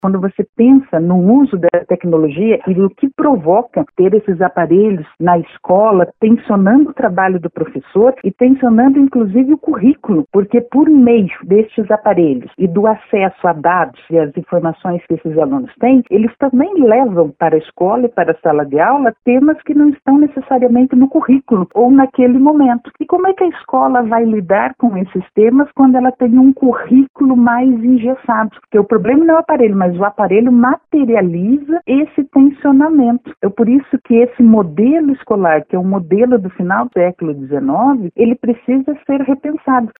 Quando você pensa no uso da tecnologia e o que provoca ter esses aparelhos na escola, tensionando o trabalho do professor e tensionando inclusive o currículo, porque por meio destes aparelhos e do acesso a dados e as informações que esses alunos têm, eles também levam para a escola e para a sala de aula temas que não estão necessariamente no currículo ou naquele momento. E como é que a escola vai lidar com esses temas quando ela tem um currículo mais engessado? Porque o problema não é o aparelho, mas o aparelho materializa esse tensionamento. É por isso que esse modelo escolar, que é um modelo do final do século XIX, ele precisa ser repensado.